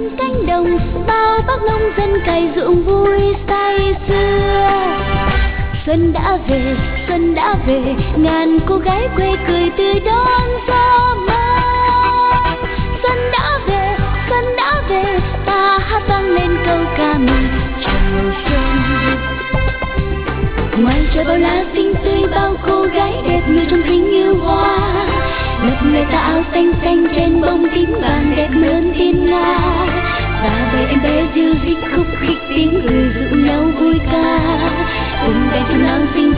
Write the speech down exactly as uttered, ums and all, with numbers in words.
trên cánh đồng, bao bác nông dân cày ruộng vui say sưa. Xuân đã về, xuân đã về, ngàn cô gái quê cười tươi đón gió mát. Xuân đã về, xuân đã về, ta hát vang lên câu ca mừng chào xuân. Ngoài trời bao lá xinh tươi, bao cô gái đẹp như trong tình yêu hoa. Ngập người ta áo xanh xanh trên bông tím vàng đẹp hơn tiên nga. Và bầy em bé ríu rít khúc khích tiếng cười dịu nhau vui ca. Cùng đàn trong lao xinh